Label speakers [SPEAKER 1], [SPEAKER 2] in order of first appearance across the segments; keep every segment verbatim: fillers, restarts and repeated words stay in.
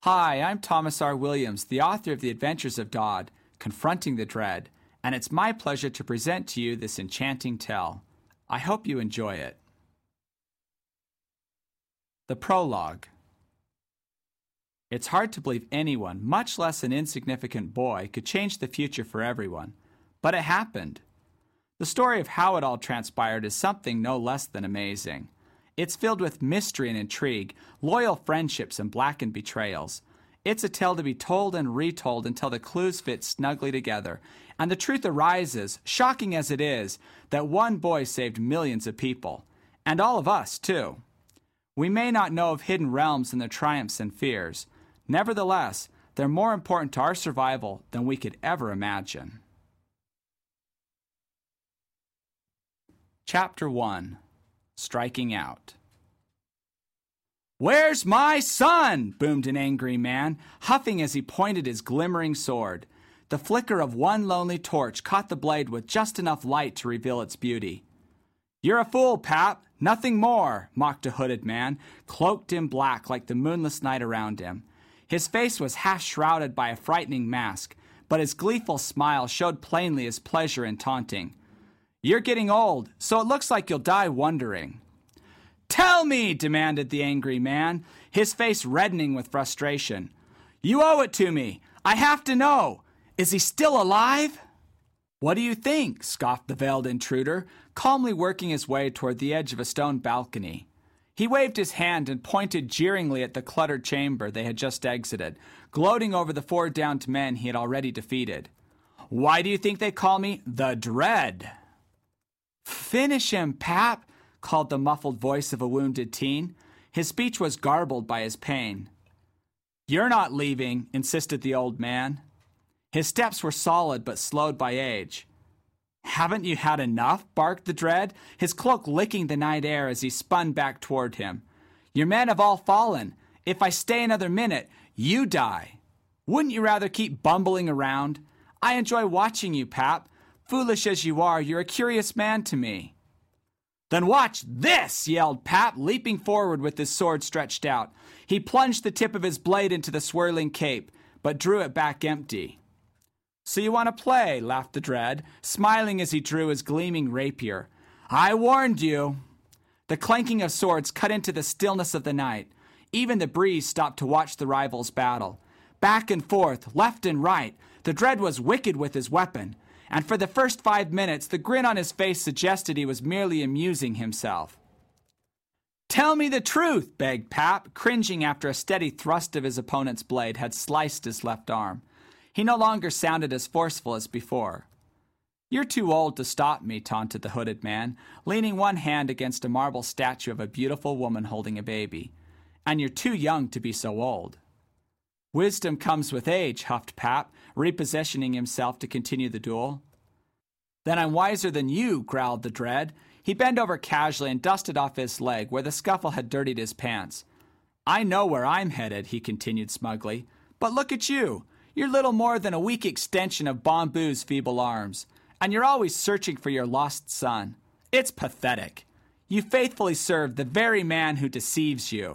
[SPEAKER 1] Hi, I'm Thomas R. Williams, the author of The Adventures of Dodd, Confronting the Dread, and it's my pleasure to present to you this enchanting tale. I hope you enjoy it. The Prologue. It's hard to believe anyone, much less an insignificant boy, could change the future for everyone. But it happened. The story of how it all transpired is something no less than amazing. It's filled with mystery and intrigue, loyal friendships and blackened betrayals. It's a tale to be told and retold until the clues fit snugly together, and the truth arises, shocking as it is, that one boy saved millions of people. And all of us, too. We may not know of hidden realms and their triumphs and fears. Nevertheless, they're more important to our survival than we could ever imagine. Chapter one. Striking Out. "Where's my son?" boomed an angry man, huffing as he pointed his glimmering sword. The flicker of one lonely torch caught the blade with just enough light to reveal its beauty. "You're a fool, Pap, nothing more," mocked a hooded man, cloaked in black like the moonless night around him. His face was half shrouded by a frightening mask, but his gleeful smile showed plainly his pleasure in taunting. "You're getting old, so it looks like you'll die wondering." "Tell me," demanded the angry man, his face reddening with frustration. "You owe it to me. I have to know. Is he still alive?" "What do you think?" scoffed the veiled intruder, calmly working his way toward the edge of a stone balcony. He waved his hand and pointed jeeringly at the cluttered chamber they had just exited, gloating over the four downed men he had already defeated. "Why do you think they call me the Dread?" "Finish him, Pap," called the muffled voice of a wounded teen. His speech was garbled by his pain. "You're not leaving," insisted the old man. His steps were solid but slowed by age. "Haven't you had enough?" barked the Dread, his cloak licking the night air as he spun back toward him. "Your men have all fallen. If I stay another minute, you die. Wouldn't you rather keep bumbling around? I enjoy watching you, Pap. Foolish as you are, you're a curious man to me." "Then watch this!" yelled Pap, leaping forward with his sword stretched out. He plunged the tip of his blade into the swirling cape, but drew it back empty. "So you want to play?" laughed the Dread, smiling as he drew his gleaming rapier. "I warned you." The clanking of swords cut into the stillness of the night. Even the breeze stopped to watch the rivals battle. Back and forth, left and right, the Dread was wicked with his weapon, and for the first five minutes the grin on his face suggested he was merely amusing himself. "Tell me the truth," begged Pap, cringing after a steady thrust of his opponent's blade had sliced his left arm. He no longer sounded as forceful as before. "You're too old to stop me," taunted the hooded man, leaning one hand against a marble statue of a beautiful woman holding a baby. "And you're too young to be so old." "Wisdom comes with age," huffed Pap, repositioning himself to continue the duel. "Then I'm wiser than you," growled the Dread. He bent over casually and dusted off his leg where the scuffle had dirtied his pants. "I know where I'm headed," he continued smugly. "But look at you. You're little more than a weak extension of Bamboo's feeble arms, and you're always searching for your lost son. It's pathetic. You faithfully serve the very man who deceives you."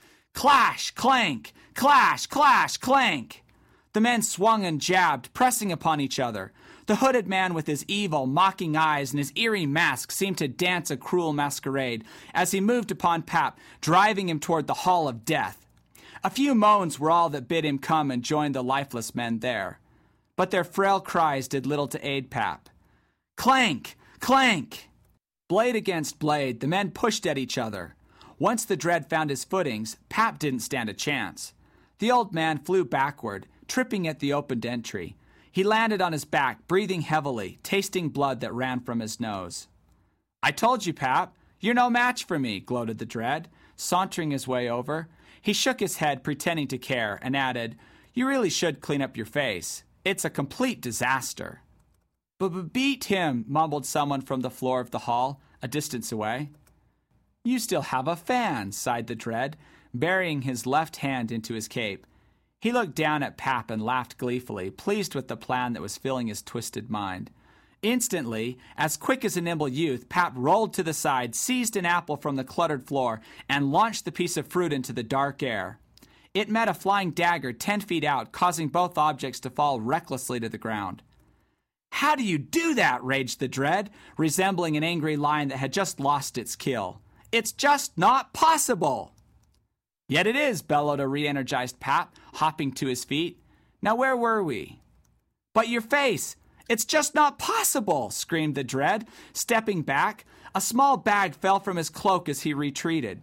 [SPEAKER 1] Clash, clank, clash, clash, clank. The men swung and jabbed, pressing upon each other. The hooded man with his evil, mocking eyes and his eerie mask seemed to dance a cruel masquerade as he moved upon Pap, driving him toward the Hall of Death. A few moans were all that bid him come and join the lifeless men there. But their frail cries did little to aid Pap. Clank! Clank! Blade against blade, the men pushed at each other. Once the Dread found his footings, Pap didn't stand a chance. The old man flew backward, tripping at the opened entry. He landed on his back, breathing heavily, tasting blood that ran from his nose. "I told you, Pap, you're no match for me," gloated the Dread, sauntering his way over. He shook his head, pretending to care, and added, "You really should clean up your face. It's a complete disaster." "B-b-beat him," mumbled someone from the floor of the hall, a distance away. "You still have a fan," sighed the Dread, burying his left hand into his cape. He looked down at Pap and laughed gleefully, pleased with the plan that was filling his twisted mind. Instantly, as quick as a nimble youth, Pap rolled to the side, seized an apple from the cluttered floor, and launched the piece of fruit into the dark air. It met a flying dagger ten feet out, causing both objects to fall recklessly to the ground. "How do you do that?" raged the Dread, resembling an angry lion that had just lost its kill. "It's just not possible!" "Yet it is," bellowed a re-energized Pap, hopping to his feet. "Now where were we?" "But your face! It's just not possible!" screamed the Dread, stepping back. A small bag fell from his cloak as he retreated.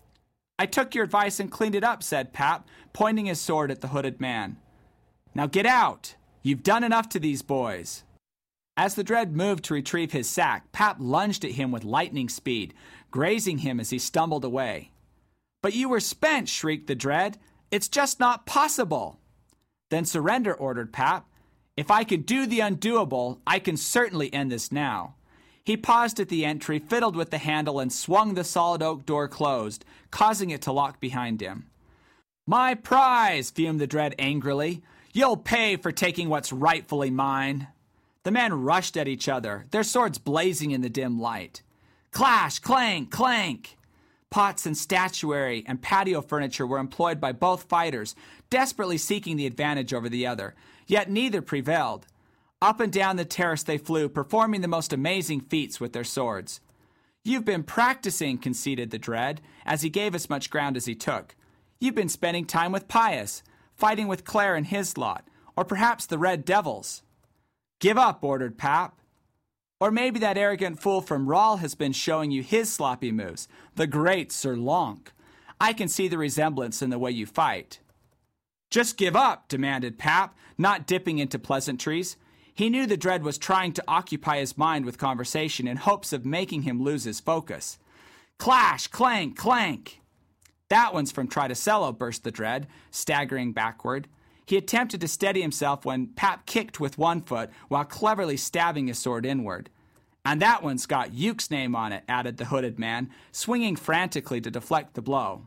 [SPEAKER 1] "I took your advice and cleaned it up," said Pap, pointing his sword at the hooded man. "Now get out! You've done enough to these boys." As the Dread moved to retrieve his sack, Pap lunged at him with lightning speed, grazing him as he stumbled away. "But you were spent," shrieked the Dread. "It's just not possible." "Then surrender," ordered Pap. "If I can do the undoable, I can certainly end this now." He paused at the entry, fiddled with the handle, and swung the solid oak door closed, causing it to lock behind him. "My prize!" fumed the Dread angrily. "You'll pay for taking what's rightfully mine." The men rushed at each other, their swords blazing in the dim light. Clash, clank, clank! Pots and statuary and patio furniture were employed by both fighters, desperately seeking the advantage over the other, yet neither prevailed. Up and down the terrace they flew, performing the most amazing feats with their swords. "You've been practicing," conceded the Dread, as he gave as much ground as he took. "You've been spending time with Pius, fighting with Claire and his lot, or perhaps the Red Devils." "Give up," ordered Pap. "Or maybe that arrogant fool from Rawl has been showing you his sloppy moves, the great Sir Lonk. I can see the resemblance in the way you fight." "Just give up," demanded Pap, not dipping into pleasantries. He knew the Dread was trying to occupy his mind with conversation in hopes of making him lose his focus. Clash, clank, clank! "That one's from Tridacello," burst the Dread, staggering backward. He attempted to steady himself when Pap kicked with one foot while cleverly stabbing his sword inward. "And that one's got Uke's name on it," added the hooded man, swinging frantically to deflect the blow.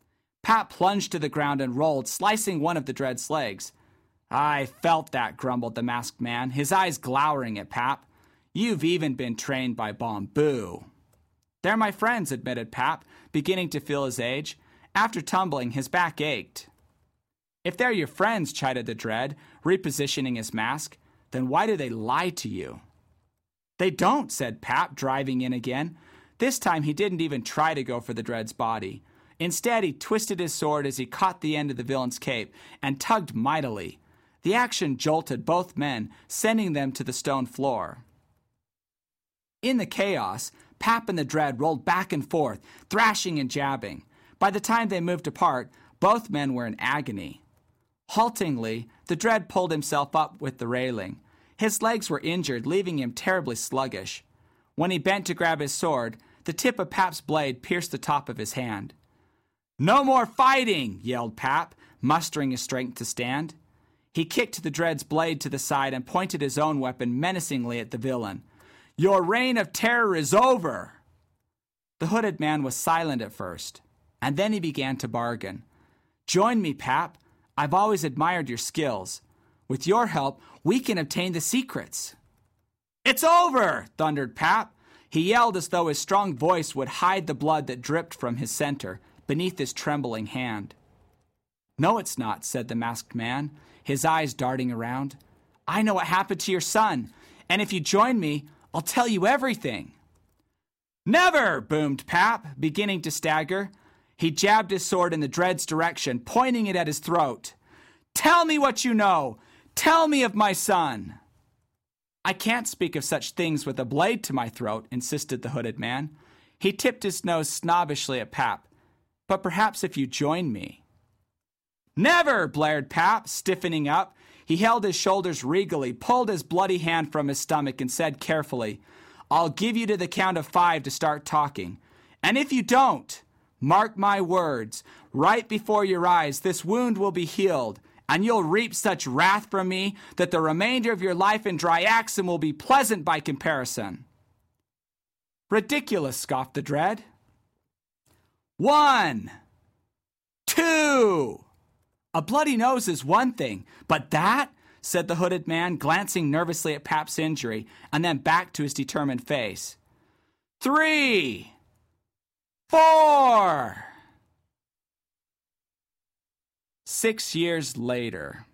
[SPEAKER 1] Pap plunged to the ground and rolled, slicing one of the Dread's legs. "I felt that," grumbled the masked man, his eyes glowering at Pap. "You've even been trained by Bomboo." "They're my friends," admitted Pap, beginning to feel his age. After tumbling, his back ached. "If they're your friends," chided the Dread, repositioning his mask, "then why do they lie to you?" "They don't," said Pap, driving in again. This time he didn't even try to go for the Dread's body. Instead, he twisted his sword as he caught the end of the villain's cape and tugged mightily. The action jolted both men, sending them to the stone floor. In the chaos, Pap and the Dread rolled back and forth, thrashing and jabbing. By the time they moved apart, both men were in agony. Haltingly, the Dread pulled himself up with the railing. His legs were injured, leaving him terribly sluggish. When he bent to grab his sword, the tip of Pap's blade pierced the top of his hand. "No more fighting!" yelled Pap, mustering his strength to stand. He kicked the Dread's blade to the side and pointed his own weapon menacingly at the villain. "Your reign of terror is over!" The hooded man was silent at first, and then he began to bargain. "Join me, Pap. I've always admired your skills. With your help, we can obtain the secrets." "It's over!" thundered Pap. He yelled as though his strong voice would hide the blood that dripped from his center, beneath his trembling hand. "No, it's not," said the masked man, his eyes darting around. "I know what happened to your son, and if you join me, I'll tell you everything." "Never!" boomed Pap, beginning to stagger. He jabbed his sword in the Dread's direction, pointing it at his throat. "Tell me what you know! Tell me of my son!" "I can't speak of such things with a blade to my throat," insisted the hooded man. He tipped his nose snobbishly at Pap. "But perhaps if you join me." "Never!" blared Pap, stiffening up. He held his shoulders regally, pulled his bloody hand from his stomach, and said carefully, "I'll give you to the count of five to start talking. And if you don't, mark my words, right before your eyes this wound will be healed, and you'll reap such wrath from me that the remainder of your life in Dryaxum will be pleasant by comparison." "Ridiculous," scoffed the Dread. "One, two." "A bloody nose is one thing, but that," said the hooded man, glancing nervously at Pap's injury, and then back to his determined face. "Three, four." Six years later.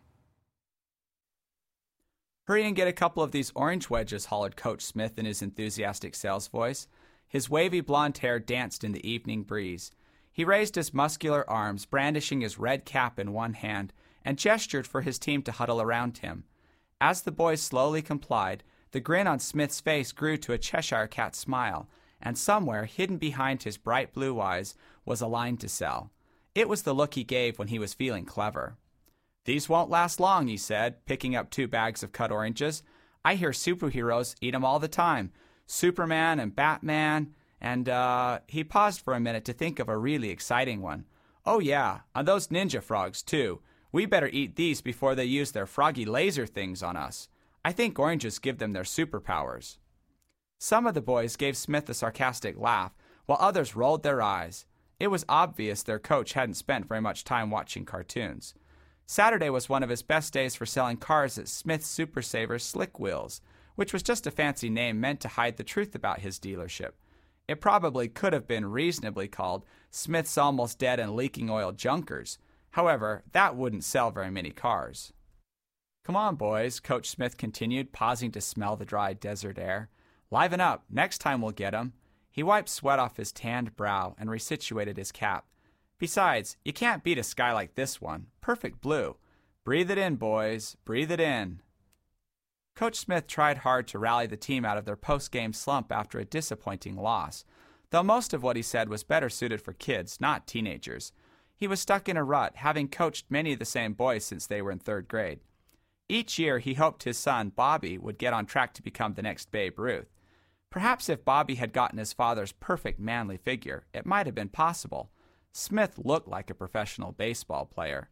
[SPEAKER 1] "Hurry and get a couple of these orange wedges," hollered Coach Smith in his enthusiastic sales voice. His wavy blonde hair danced in the evening breeze. He raised his muscular arms, brandishing his red cap in one hand, and gestured for his team to huddle around him. As the boys slowly complied, the grin on Smith's face grew to a Cheshire cat smile, and somewhere, hidden behind his bright blue eyes, was a line to sell. It was the look he gave when he was feeling clever. "These won't last long," he said, picking up two bags of cut oranges. "I hear superheroes eat 'em all the time. Superman and Batman, and, uh, he paused for a minute to think of a really exciting one. "Oh yeah, and those ninja frogs, too. We better eat these before they use their froggy laser things on us. I think oranges give them their superpowers." Some of the boys gave Smith a sarcastic laugh, while others rolled their eyes. It was obvious their coach hadn't spent very much time watching cartoons. Saturday was one of his best days for selling cars at Smith's Super Savers Slick Wheels, which was just a fancy name meant to hide the truth about his dealership. It probably could have been reasonably called Smith's Almost Dead and Leaking Oil Junkers. However, that wouldn't sell very many cars. "Come on, boys," Coach Smith continued, pausing to smell the dry desert air. "Liven up. Next time we'll get 'em." He wiped sweat off his tanned brow and resituated his cap. "Besides, you can't beat a sky like this one. Perfect blue. Breathe it in, boys. Breathe it in." Coach Smith tried hard to rally the team out of their post-game slump after a disappointing loss, though most of what he said was better suited for kids, not teenagers. He was stuck in a rut, having coached many of the same boys since they were in third grade. Each year he hoped his son, Bobby, would get on track to become the next Babe Ruth. Perhaps if Bobby had gotten his father's perfect manly figure, it might have been possible. Smith looked like a professional baseball player.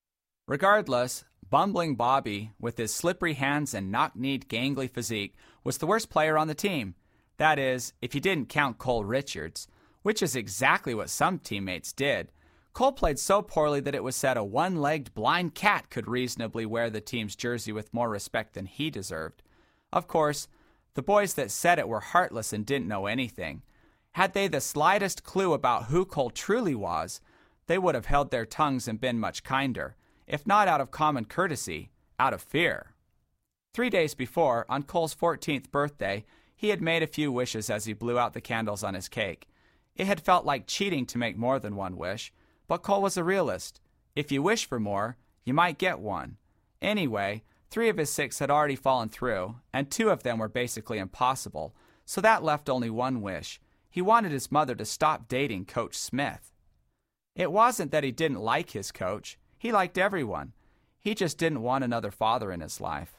[SPEAKER 1] Regardless, bumbling Bobby, with his slippery hands and knock-kneed gangly physique, was the worst player on the team. That is, if you didn't count Cole Richards, which is exactly what some teammates did. Cole played so poorly that it was said a one-legged blind cat could reasonably wear the team's jersey with more respect than he deserved. Of course, the boys that said it were heartless and didn't know anything. Had they the slightest clue about who Cole truly was, they would have held their tongues and been much kinder, if not out of common courtesy, out of fear. Three days before, on Cole's fourteenth birthday, he had made a few wishes as he blew out the candles on his cake. It had felt like cheating to make more than one wish, but Cole was a realist. If you wish for more, you might get one. Anyway, three of his six had already fallen through, and two of them were basically impossible, so that left only one wish. He wanted his mother to stop dating Coach Smith. It wasn't that he didn't like his coach. He liked everyone. He just didn't want another father in his life.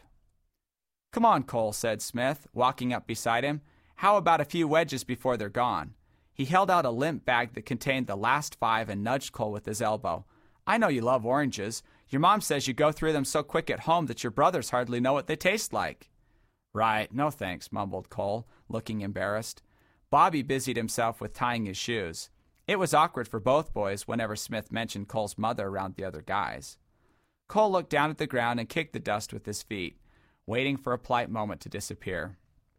[SPEAKER 1] "Come on, Cole," said Smith, walking up beside him. "How about a few wedges before they're gone?" He held out a limp bag that contained the last five and nudged Cole with his elbow. "I know you love oranges. Your mom says you go through them so quick at home that your brothers hardly know what they taste like." "Right, no thanks," mumbled Cole, looking embarrassed. Bobby busied himself with tying his shoes. It was awkward for both boys whenever Smith mentioned Cole's mother around the other guys. Cole looked down at the ground and kicked the dust with his feet, waiting for a polite moment to disappear.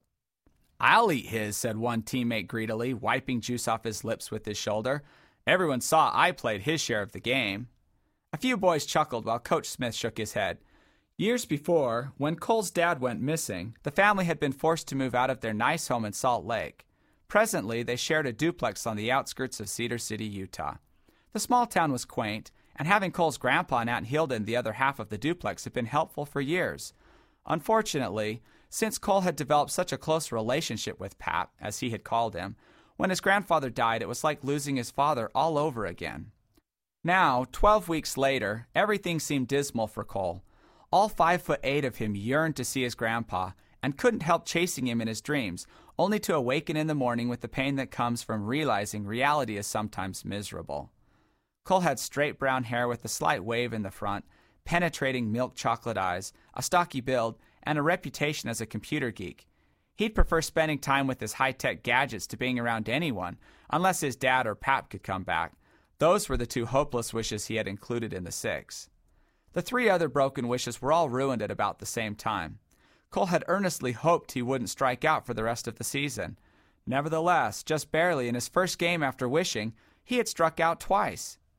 [SPEAKER 1] "I'll eat his," said one teammate greedily, wiping juice off his lips with his shoulder. "Everyone saw I played his share of the game." A few boys chuckled while Coach Smith shook his head. Years before, when Cole's dad went missing, the family had been forced to move out of their nice home in Salt Lake. Presently, they shared a duplex on the outskirts of Cedar City, Utah. The small town was quaint, and having Cole's grandpa and Aunt Hilda in the other half of the duplex had been helpful for years. Unfortunately, since Cole had developed such a close relationship with Pap, as he had called him, when his grandfather died, it was like losing his father all over again. Now, twelve weeks later, everything seemed dismal for Cole. All five foot eight of him yearned to see his grandpa, and couldn't help chasing him in his dreams, only to awaken in the morning with the pain that comes from realizing reality is sometimes miserable. Cole had straight brown hair with a slight wave in the front, penetrating milk chocolate eyes, a stocky build, and a reputation as a computer geek. He'd prefer spending time with his high-tech gadgets to being around anyone, unless his dad or Pap could come back. Those were the two hopeless wishes he had included in the six. The three other broken wishes were all ruined at about the same time. Cole had earnestly hoped he wouldn't strike out for the rest of the season. Nevertheless, just barely in his first game after wishing, he had struck out twice.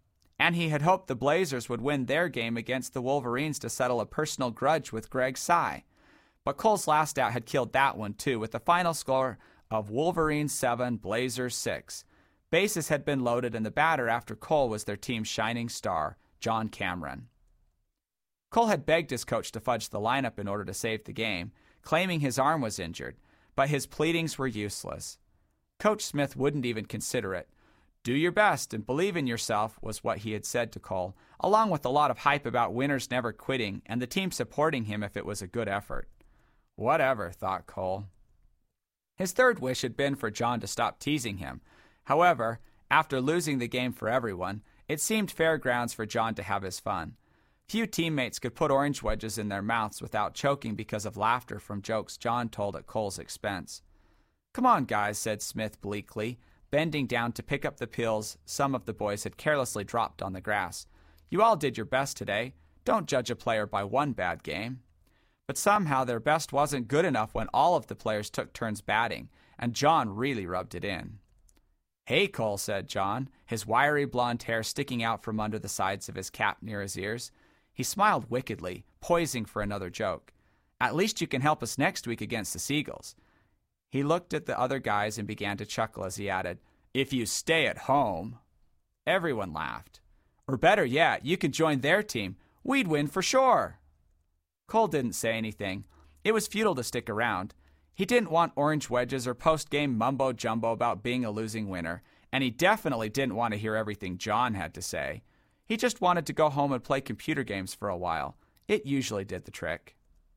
[SPEAKER 1] and he had hoped the Blazers would win their game against the Wolverines to settle a personal grudge with Greg Sy. But Cole's last out had killed that one too, with the final score of Wolverines seven, Blazers six. Bases had been loaded, and the batter after Cole was their team's shining star, John Cameron. Cole had begged his coach to fudge the lineup in order to save the game, claiming his arm was injured, but his pleadings were useless. Coach Smith wouldn't even consider it. Do your best and believe in yourself was what he had said to Cole, along with a lot of hype about winners never quitting and the team supporting him if it was a good effort. Whatever, thought Cole. His third wish had been for John to stop teasing him. However, after losing the game for everyone, it seemed fair grounds for John to have his fun. Few teammates could put orange wedges in their mouths without choking because of laughter from jokes John told at Cole's expense. Come on, guys, said Smith bleakly, bending down to pick up the pills some of the boys had carelessly dropped on the grass. You all did your best today. Don't judge a player by one bad game. But somehow their best wasn't good enough when all of the players took turns batting, and John really rubbed it in. Hey, Cole, said John, his wiry blonde hair sticking out from under the sides of his cap near his ears. He smiled wickedly, poising for another joke. At least you can help us next week against the Seagulls. He looked at the other guys and began to chuckle as he added, If you stay at home. Everyone laughed. Or better yet, you could join their team. We'd win for sure. Cole didn't say anything. It was futile to stick around. He didn't want orange wedges or post-game mumbo-jumbo about being a losing winner, and he definitely didn't want to hear everything John had to say. He just wanted to go home and play computer games for a while. It usually did the trick.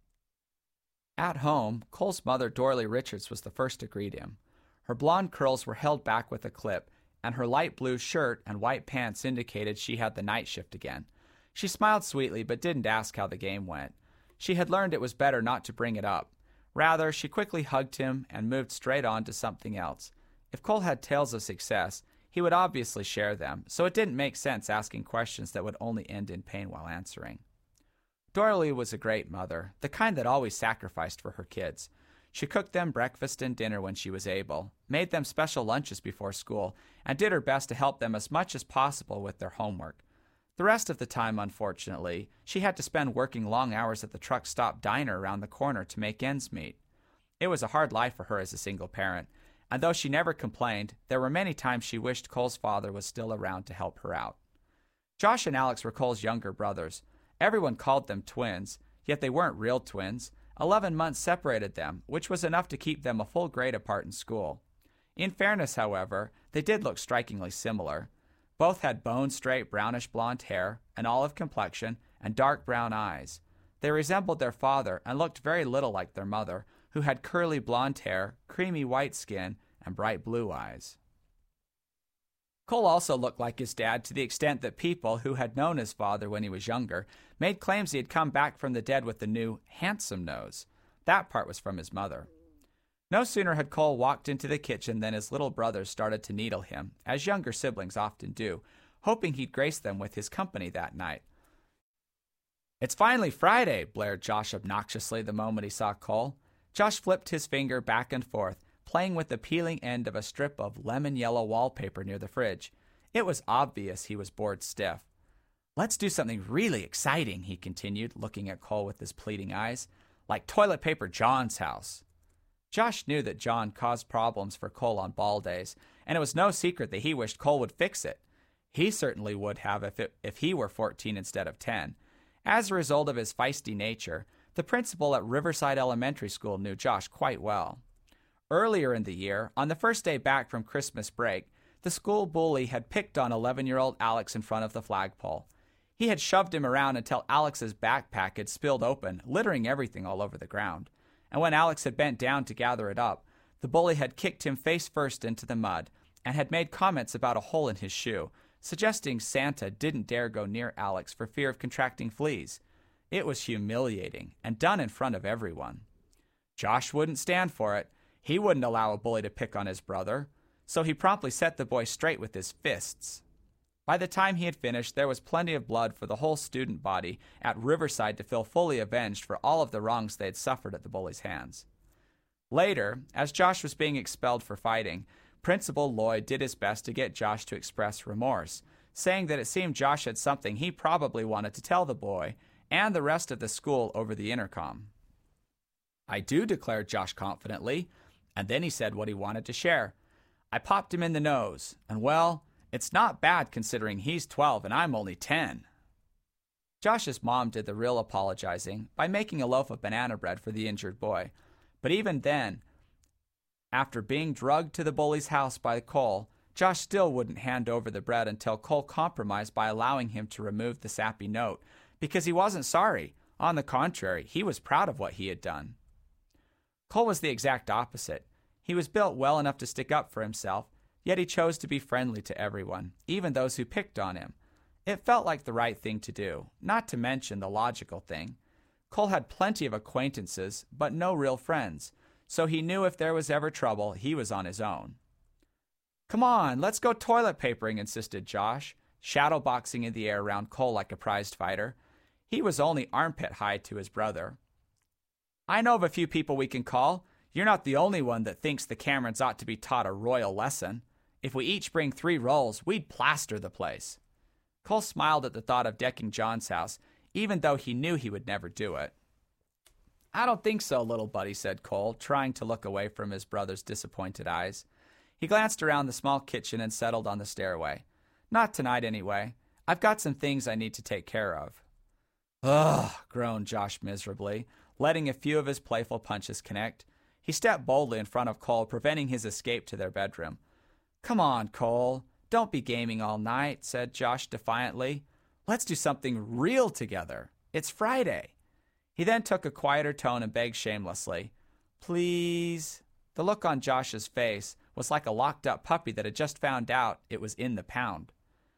[SPEAKER 1] At home, Cole's mother, Dorley Richards, was the first to greet him. Her blonde curls were held back with a clip, and her light blue shirt and white pants indicated she had the night shift again. She smiled sweetly but didn't ask how the game went. She had learned it was better not to bring it up. Rather, she quickly hugged him and moved straight on to something else. If Cole had tales of success, he would obviously share them, so it didn't make sense asking questions that would only end in pain while answering. Dorley was a great mother, the kind that always sacrificed for her kids. She cooked them breakfast and dinner when she was able, made them special lunches before school, and did her best to help them as much as possible with their homework. The rest of the time, unfortunately, she had to spend working long hours at the truck stop diner around the corner to make ends meet. It was a hard life for her as a single parent, and though she never complained, there were many times she wished Cole's father was still around to help her out. Josh and Alex were Cole's younger brothers. Everyone called them twins, yet they weren't real twins. Eleven months separated them, which was enough to keep them a full grade apart in school. In fairness, however, they did look strikingly similar. Both had bone-straight brownish blonde hair, an olive complexion, and dark brown eyes. They resembled their father and looked very little like their mother, who had curly blonde hair, creamy white skin, and bright blue eyes. Cole also looked like his dad to the extent that people who had known his father when he was younger made claims he had come back from the dead with the new handsome nose. That part was from his mother. No sooner had Cole walked into the kitchen than his little brothers started to needle him, as younger siblings often do, hoping he'd grace them with his company that night. It's finally Friday, blared Josh obnoxiously the moment he saw Cole. Josh flipped his finger back and forth, playing with the peeling end of a strip of lemon-yellow wallpaper near the fridge. It was obvious he was bored stiff. Let's do something really exciting, he continued, looking at Cole with his pleading eyes. Like toilet paper John's house. Josh knew that John caused problems for Cole on ball days, and it was no secret that he wished Cole would fix it. He certainly would have if, it, if he were fourteen instead of ten. As a result of his feisty nature, the principal at Riverside Elementary School knew Josh quite well. Earlier in the year, on the first day back from Christmas break, the school bully had picked on eleven-year-old Alex in front of the flagpole. He had shoved him around until Alex's backpack had spilled open, littering everything all over the ground. And when Alex had bent down to gather it up, the bully had kicked him face first into the mud and had made comments about a hole in his shoe, suggesting Santa didn't dare go near Alex for fear of contracting fleas. It was humiliating and done in front of everyone. Josh wouldn't stand for it. He wouldn't allow a bully to pick on his brother, so he promptly set the boy straight with his fists. By the time he had finished, there was plenty of blood for the whole student body at Riverside to feel fully avenged for all of the wrongs they had suffered at the bully's hands. Later, as Josh was being expelled for fighting, Principal Lloyd did his best to get Josh to express remorse, saying that it seemed Josh had something he probably wanted to tell the boy and the rest of the school over the intercom. "I do," declared Josh confidently, and then he said what he wanted to share. "I popped him in the nose, and well, it's not bad considering he's twelve and I'm only ten. Josh's mom did the real apologizing by making a loaf of banana bread for the injured boy, but even then, after being drugged to the bully's house by Cole, Josh still wouldn't hand over the bread until Cole compromised by allowing him to remove the sappy note, because he wasn't sorry. On the contrary, he was proud of what he had done. Cole was the exact opposite. He was built well enough to stick up for himself, yet he chose to be friendly to everyone, even those who picked on him. It felt like the right thing to do, not to mention the logical thing. Cole had plenty of acquaintances, but no real friends, so he knew if there was ever trouble, he was on his own. "Come on, let's go toilet papering," insisted Josh, shadowboxing in the air around Cole like a prized fighter. He was only armpit high to his brother. "I know of a few people we can call. You're not the only one that thinks the Camerons ought to be taught a royal lesson. If we each bring three rolls, we'd plaster the place." Cole smiled at the thought of decking John's house, even though he knew he would never do it. "I don't think so, little buddy," said Cole, trying to look away from his brother's disappointed eyes. He glanced around the small kitchen and settled on the stairway. "Not tonight, anyway. I've got some things I need to take care of." "Ugh," groaned Josh miserably, letting a few of his playful punches connect. He stepped boldly in front of Cole, preventing his escape to their bedroom. "Come on, Cole. Don't be gaming all night," said Josh defiantly. "Let's do something real together. It's Friday." He then took a quieter tone and begged shamelessly, "Please." The look on Josh's face was like a locked-up puppy that had just found out it was in the pound.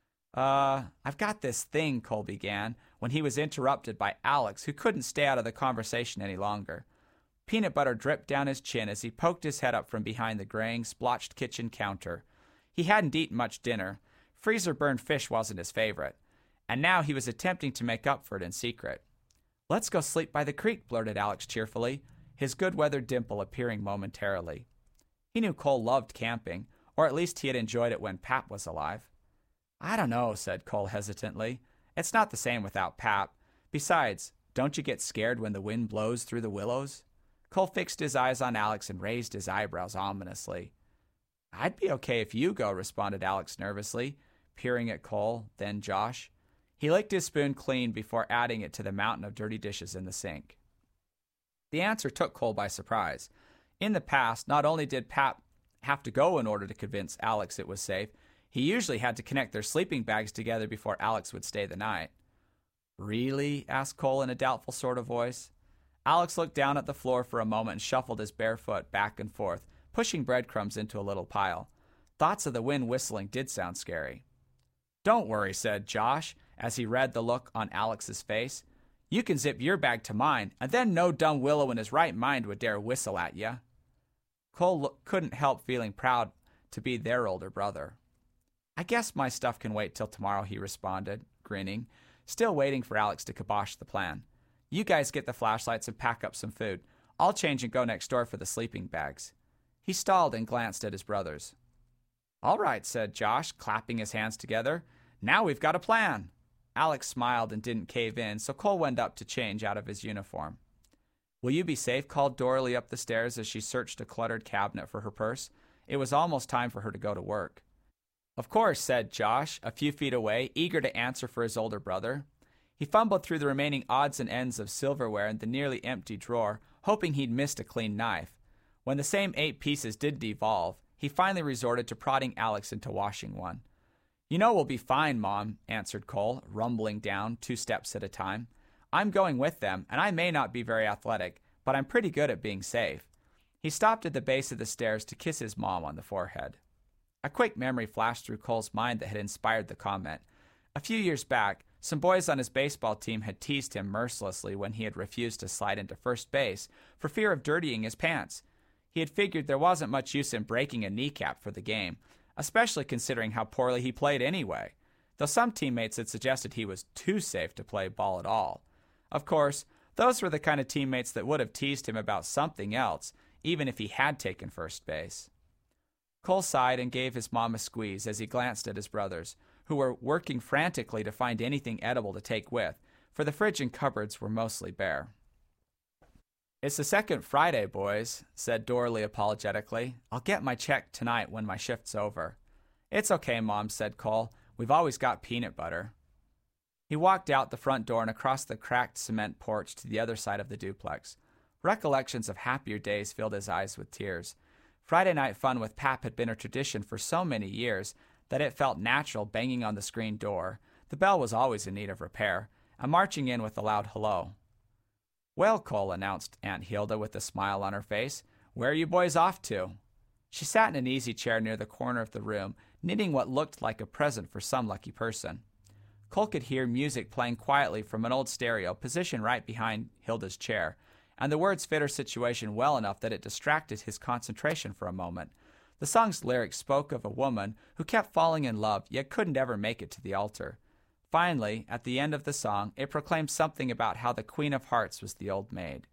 [SPEAKER 1] Uh, I've got this thing," Cole began, when he was interrupted by Alex, who couldn't stay out of the conversation any longer. Peanut butter dripped down his chin as he poked his head up from behind the graying, splotched kitchen counter. He hadn't eaten much dinner. Freezer-burned fish wasn't his favorite, and now he was attempting to make up for it in secret. "Let's go sleep by the creek," blurted Alex cheerfully, his good-weathered dimple appearing momentarily. He knew Cole loved camping, or at least he had enjoyed it when Pap was alive. "I don't know," said Cole hesitantly. "It's not the same without Pap. Besides, don't you get scared when the wind blows through the willows?" Cole fixed his eyes on Alex and raised his eyebrows ominously. "I'd be okay if you go," responded Alex nervously, peering at Cole, then Josh. He licked his spoon clean before adding it to the mountain of dirty dishes in the sink. The answer took Cole by surprise. In the past, not only did Pap have to go in order to convince Alex it was safe, he usually had to connect their sleeping bags together before Alex would stay the night. "Really?" asked Cole in a doubtful sort of voice. Alex looked down at the floor for a moment and shuffled his bare foot back and forth, pushing breadcrumbs into a little pile. Thoughts of the wind whistling did sound scary. "Don't worry," said Josh, as he read the look on Alex's face. "You can zip your bag to mine, and then no dumb willow in his right mind would dare whistle at ya." Cole lo- couldn't help feeling proud to be their older brother. "I guess my stuff can wait till tomorrow," he responded, grinning, still waiting for Alex to kibosh the plan. "You guys get the flashlights and pack up some food. I'll change and go next door for the sleeping bags." He stalled and glanced at his brothers. "All right," said Josh, clapping his hands together. "Now we've got a plan." Alex smiled and didn't cave in, so Cole went up to change out of his uniform. "Will you be safe?" called Doralee up the stairs as she searched a cluttered cabinet for her purse. It was almost time for her to go to work. "Of course," said Josh, a few feet away, eager to answer for his older brother. He fumbled through the remaining odds and ends of silverware in the nearly empty drawer, hoping he'd missed a clean knife. When the same eight pieces did devolve, he finally resorted to prodding Alex into washing one. "You know we'll be fine, Mom," answered Cole, rumbling down two steps at a time. "I'm going with them, and I may not be very athletic, but I'm pretty good at being safe." He stopped at the base of the stairs to kiss his mom on the forehead. A quick memory flashed through Cole's mind that had inspired the comment. A few years back, some boys on his baseball team had teased him mercilessly when he had refused to slide into first base for fear of dirtying his pants. He had figured there wasn't much use in breaking a kneecap for the game, especially considering how poorly he played anyway, though some teammates had suggested he was too safe to play ball at all. Of course, those were the kind of teammates that would have teased him about something else, even if he had taken first base. Cole sighed and gave his mom a squeeze as he glanced at his brothers, who were working frantically to find anything edible to take with, for the fridge and cupboards were mostly bare. "It's the second Friday, boys," said Dorley apologetically. "I'll get my check tonight when my shift's over." "It's okay, Mom," said Cole. "We've always got peanut butter." He walked out the front door and across the cracked cement porch to the other side of the duplex. Recollections of happier days filled his eyes with tears. Friday night fun with Pap had been a tradition for so many years that it felt natural banging on the screen door. The bell was always in need of repair, and marching in with a loud hello. "Well, Cole," announced Aunt Hilda with a smile on her face, "where are you boys off to?" She sat in an easy chair near the corner of the room, knitting what looked like a present for some lucky person. Cole could hear music playing quietly from an old stereo positioned right behind Hilda's chair, and the words fit her situation well enough that it distracted his concentration for a moment. The song's lyrics spoke of a woman who kept falling in love yet couldn't ever make it to the altar. Finally, at the end of the song, it proclaimed something about how the Queen of Hearts was the old maid.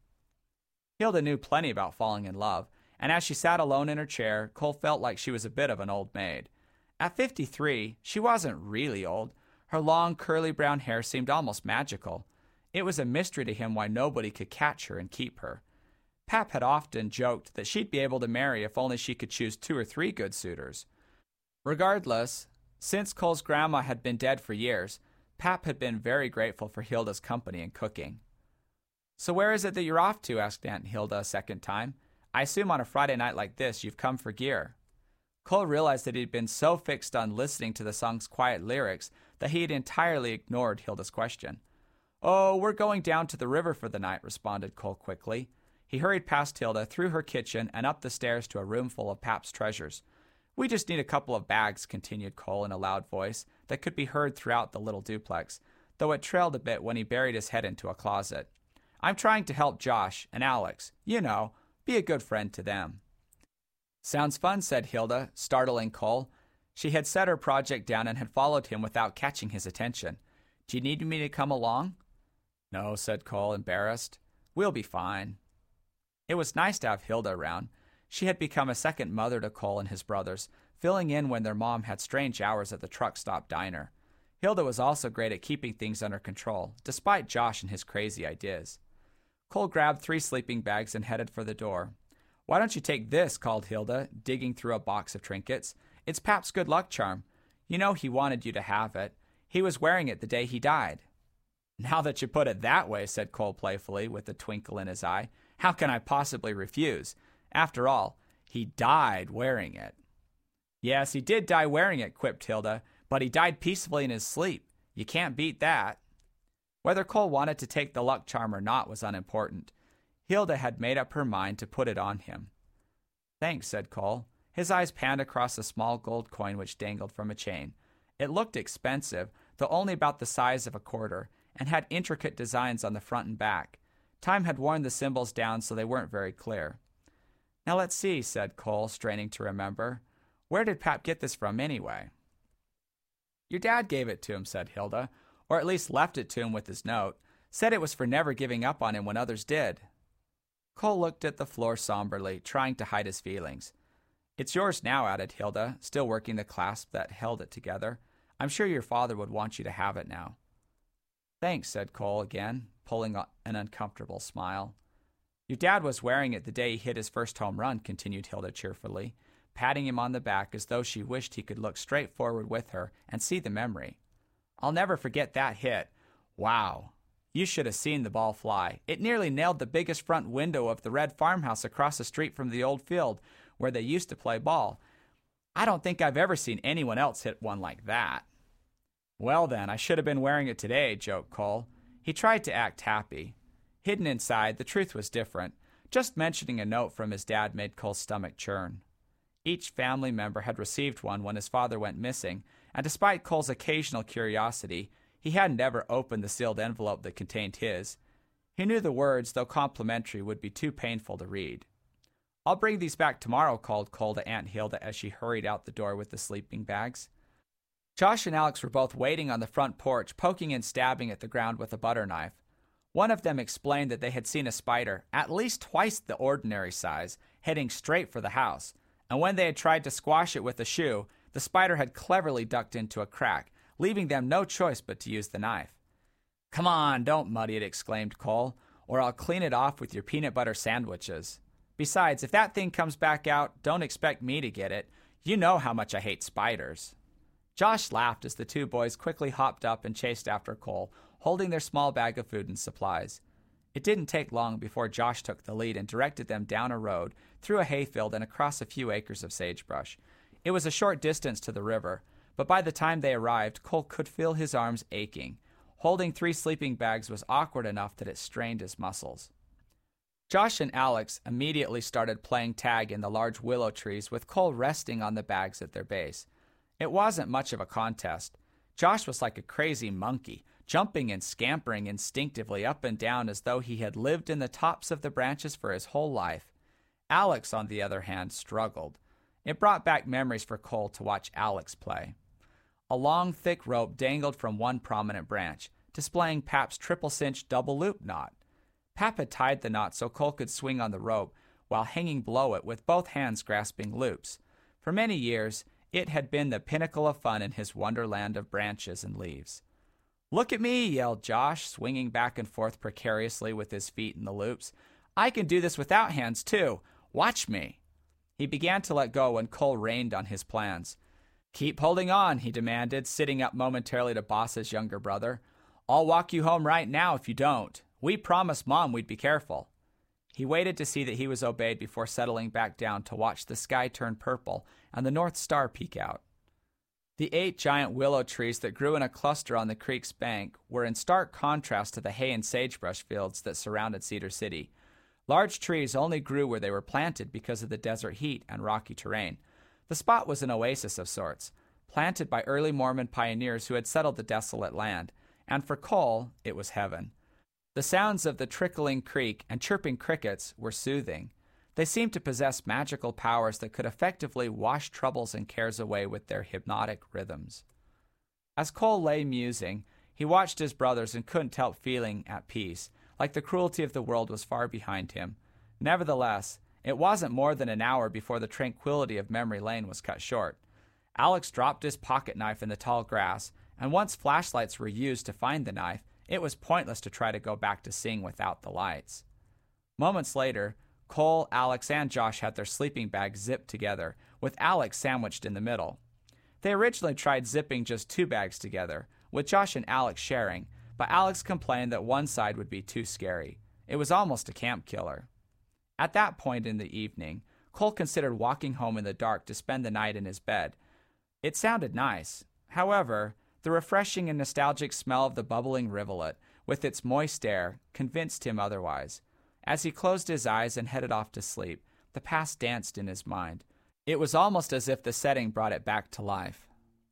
[SPEAKER 1] Hilda knew plenty about falling in love, and as she sat alone in her chair, Cole felt like she was a bit of an old maid. At fifty-three, she wasn't really old. Her long, curly brown hair seemed almost magical. It was a mystery to him why nobody could catch her and keep her. Pap had often joked that she'd be able to marry if only she could choose two or three good suitors. Regardless, since Cole's grandma had been dead for years, Pap had been very grateful for Hilda's company and cooking. "So where is it that you're off to?" asked Aunt Hilda a second time. "I assume on a Friday night like this you've come for gear." Cole realized that he'd been so fixed on listening to the song's quiet lyrics that he had entirely ignored Hilda's question. "Oh, we're going down to the river for the night," responded Cole quickly. He hurried past Hilda, through her kitchen, and up the stairs to a room full of Pap's treasures. "We just need a couple of bags," continued Cole in a loud voice that could be heard throughout the little duplex, though it trailed a bit when he buried his head into a closet. "I'm trying to help Josh and Alex. You know, be a good friend to them." "Sounds fun," said Hilda, startling Cole. She had set her project down and had followed him without catching his attention. "Do you need me to come along?" "No," said Cole, embarrassed. "We'll be fine." It was nice to have Hilda around. She had become a second mother to Cole and his brothers, filling in when their mom had strange hours at the truck stop diner. Hilda was also great at keeping things under control, despite Josh and his crazy ideas. Cole grabbed three sleeping bags and headed for the door. "Why don't you take this?" called Hilda, digging through a box of trinkets. "It's Pap's good luck charm. You know he wanted you to have it. He was wearing it the day he died." "Now that you put it that way," said Cole playfully, with a twinkle in his eye, "how can I possibly refuse? After all, he died wearing it." "Yes, he did die wearing it," quipped Hilda, "but he died peacefully in his sleep. You can't beat that." Whether Cole wanted to take the luck charm or not was unimportant. Hilda had made up her mind to put it on him. "Thanks," said Cole. His eyes panned across a small gold coin which dangled from a chain. It looked expensive, though only about the size of a quarter, and had intricate designs on the front and back. Time had worn the symbols down so they weren't very clear. "Now let's see," said Cole, straining to remember. "Where did Pap get this from anyway?" "Your dad gave it to him," said Hilda, "or at least left it to him with his note. Said it was for never giving up on him when others did." Cole looked at the floor somberly, trying to hide his feelings. "It's yours now," added Hilda, still working the clasp that held it together. "I'm sure your father would want you to have it now." "Thanks," said Cole again, pulling an uncomfortable smile. "Your dad was wearing it the day he hit his first home run," continued Hilda cheerfully, patting him on the back as though she wished he could look straight forward with her and see the memory. "I'll never forget that hit. Wow. You should have seen the ball fly. It nearly nailed the biggest front window of the red farmhouse across the street from the old field where they used to play ball. I don't think I've ever seen anyone else hit one like that." "Well then, I should have been wearing it today," joked Cole. He tried to act happy. Hidden inside, the truth was different. Just mentioning a note from his dad made Cole's stomach churn. Each family member had received one when his father went missing, and despite Cole's occasional curiosity, he hadn't ever opened the sealed envelope that contained his. He knew the words, though complimentary, would be too painful to read. "I'll bring these back tomorrow," called Cole to Aunt Hilda as she hurried out the door with the sleeping bags. Josh and Alex were both waiting on the front porch, poking and stabbing at the ground with a butter knife. One of them explained that they had seen a spider, at least twice the ordinary size, heading straight for the house, and when they had tried to squash it with a shoe, the spider had cleverly ducked into a crack, leaving them no choice but to use the knife. "Come on, don't muddy it," exclaimed Cole, "or I'll clean it off with your peanut butter sandwiches. Besides, if that thing comes back out, don't expect me to get it. You know how much I hate spiders." Josh laughed as the two boys quickly hopped up and chased after Cole, holding their small bag of food and supplies. It didn't take long before Josh took the lead and directed them down a road, through a hayfield, and across a few acres of sagebrush. It was a short distance to the river, but by the time they arrived, Cole could feel his arms aching. Holding three sleeping bags was awkward enough that it strained his muscles. Josh and Alex immediately started playing tag in the large willow trees, with Cole resting on the bags at their base. It wasn't much of a contest. Josh was like a crazy monkey, jumping and scampering instinctively up and down as though he had lived in the tops of the branches for his whole life. Alex, on the other hand, struggled. It brought back memories for Cole to watch Alex play. A long, thick rope dangled from one prominent branch, displaying Pap's triple-cinch double-loop knot. Pap had tied the knot so Cole could swing on the rope while hanging below it with both hands grasping loops. For many years, it had been the pinnacle of fun in his wonderland of branches and leaves. "Look at me," yelled Josh, swinging back and forth precariously with his feet in the loops. "I can do this without hands, too. Watch me." He began to let go when Cole reined on his plans. "Keep holding on," he demanded, sitting up momentarily to boss his younger brother. "I'll walk you home right now if you don't. We promised Mom we'd be careful." He waited to see that he was obeyed before settling back down to watch the sky turn purple and the North Star peek out. The eight giant willow trees that grew in a cluster on the creek's bank were in stark contrast to the hay and sagebrush fields that surrounded Cedar City. Large trees only grew where they were planted because of the desert heat and rocky terrain. The spot was an oasis of sorts, planted by early Mormon pioneers who had settled the desolate land, and for Cole, it was heaven. The sounds of the trickling creek and chirping crickets were soothing. They seemed to possess magical powers that could effectively wash troubles and cares away with their hypnotic rhythms. As Cole lay musing, he watched his brothers and couldn't help feeling at peace, like the cruelty of the world was far behind him. Nevertheless, it wasn't more than an hour before the tranquility of Memory Lane was cut short. Alex dropped his pocket knife in the tall grass, and once flashlights were used to find the knife, it was pointless to try to go back to seeing without the lights. Moments later, Cole, Alex, and Josh had their sleeping bags zipped together, with Alex sandwiched in the middle. They originally tried zipping just two bags together, with Josh and Alex sharing, but Alex complained that one side would be too scary. It was almost a camp killer. At that point in the evening, Cole considered walking home in the dark to spend the night in his bed. It sounded nice. However, the refreshing and nostalgic smell of the bubbling rivulet, with its moist air, convinced him otherwise. As he closed his eyes and headed off to sleep, the past danced in his mind. It was almost as if the setting brought it back to life.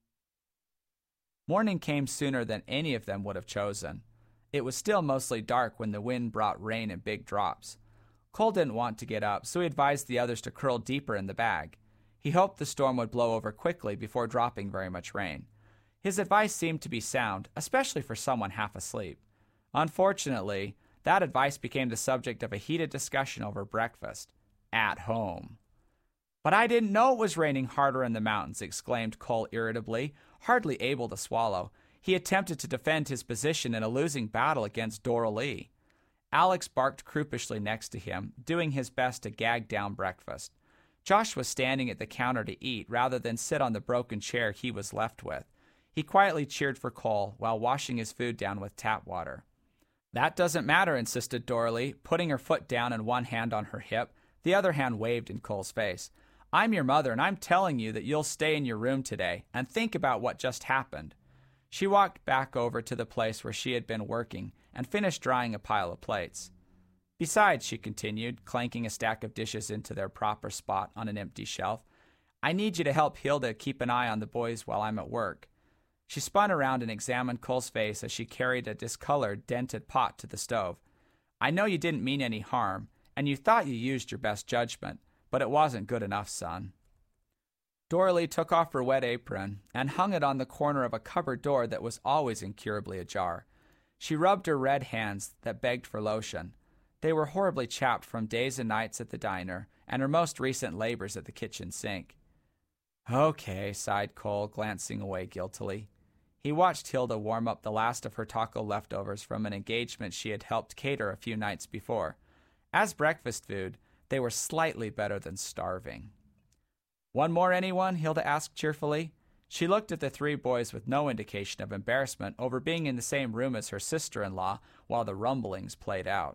[SPEAKER 1] Morning came sooner than any of them would have chosen. It was still mostly dark when the wind brought rain in big drops. Cole didn't want to get up, so he advised the others to curl deeper in the bag. He hoped the storm would blow over quickly before dropping very much rain. His advice seemed to be sound, especially for someone half asleep. Unfortunately, that advice became the subject of a heated discussion over breakfast. At home. "But I didn't know it was raining harder in the mountains," exclaimed Cole irritably, hardly able to swallow. He attempted to defend his position in a losing battle against Dora Lee. Alex barked croupishly next to him, doing his best to gag down breakfast. Josh was standing at the counter to eat rather than sit on the broken chair he was left with. He quietly cheered for Cole while washing his food down with tap water. "That doesn't matter," insisted Doralee, putting her foot down and one hand on her hip. The other hand waved in Cole's face. "I'm your mother, and I'm telling you that you'll stay in your room today and think about what just happened." She walked back over to the place where she had been working and finished drying a pile of plates. "Besides," she continued, clanking a stack of dishes into their proper spot on an empty shelf, "I need you to help Hilda keep an eye on the boys while I'm at work." She spun around and examined Cole's face as she carried a discolored, dented pot to the stove. "I know you didn't mean any harm, and you thought you used your best judgment, but it wasn't good enough, son." Doralee took off her wet apron and hung it on the corner of a cupboard door that was always incurably ajar. She rubbed her red hands that begged for lotion. They were horribly chapped from days and nights at the diner and her most recent labors at the kitchen sink. "Okay," sighed Cole, glancing away guiltily. He watched Hilda warm up the last of her taco leftovers from an engagement she had helped cater a few nights before. As breakfast food, they were slightly better than starving. "One more, anyone?" Hilda asked cheerfully. She looked at the three boys with no indication of embarrassment over being in the same room as her sister-in-law while the rumblings played out.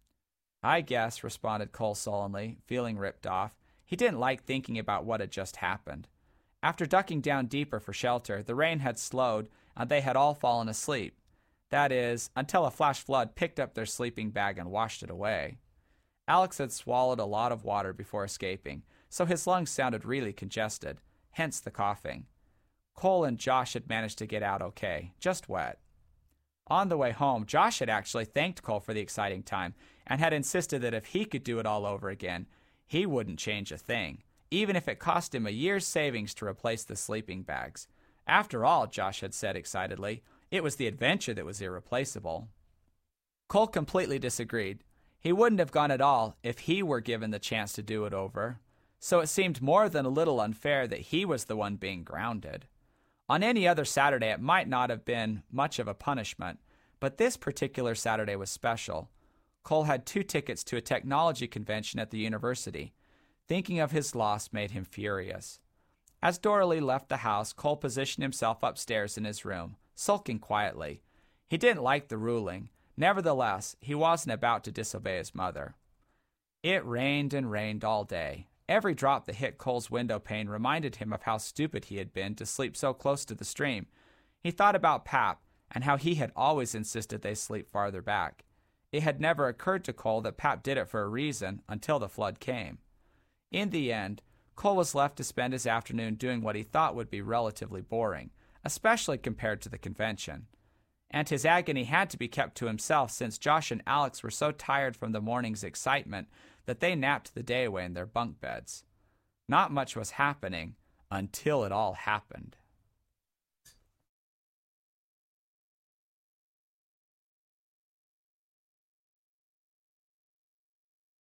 [SPEAKER 1] "I guess," responded Cole sullenly, feeling ripped off. He didn't like thinking about what had just happened. After ducking down deeper for shelter, the rain had slowed and they had all fallen asleep. That is, until a flash flood picked up their sleeping bag and washed it away. Alex had swallowed a lot of water before escaping, so his lungs sounded really congested, hence the coughing. Cole and Josh had managed to get out okay, just wet. On the way home, Josh had actually thanked Cole for the exciting time and had insisted that if he could do it all over again, he wouldn't change a thing, even if it cost him a year's savings to replace the sleeping bags. After all, Josh had said excitedly, it was the adventure that was irreplaceable. Cole completely disagreed. He wouldn't have gone at all if he were given the chance to do it over, so it seemed more than a little unfair that he was the one being grounded. On any other Saturday, it might not have been much of a punishment, but this particular Saturday was special. Cole had two tickets to a technology convention at the university. Thinking of his loss made him furious. As Doralee left the house, Cole positioned himself upstairs in his room, sulking quietly. He didn't like the ruling. Nevertheless, he wasn't about to disobey his mother. It rained and rained all day. Every drop that hit Cole's window pane reminded him of how stupid he had been to sleep so close to the stream. He thought about Pap and how he had always insisted they sleep farther back. It had never occurred to Cole that Pap did it for a reason until the flood came. In the end, Cole was left to spend his afternoon doing what he thought would be relatively boring, especially compared to the convention. And his agony had to be kept to himself since Josh and Alex were so tired from the morning's excitement that they napped the day away in their bunk beds. Not much was happening until it all happened.